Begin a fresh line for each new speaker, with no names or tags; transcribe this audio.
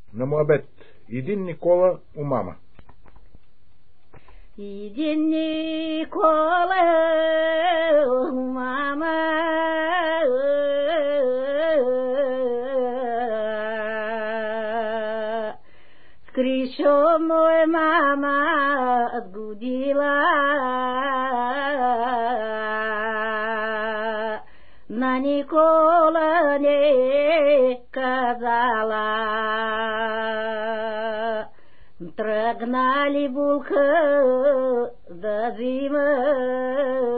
на муабет. Един Никола у мама.
Един Никола у мама, скришо мой мама сгудила, на Никола не казала. Тръгнали булка да взима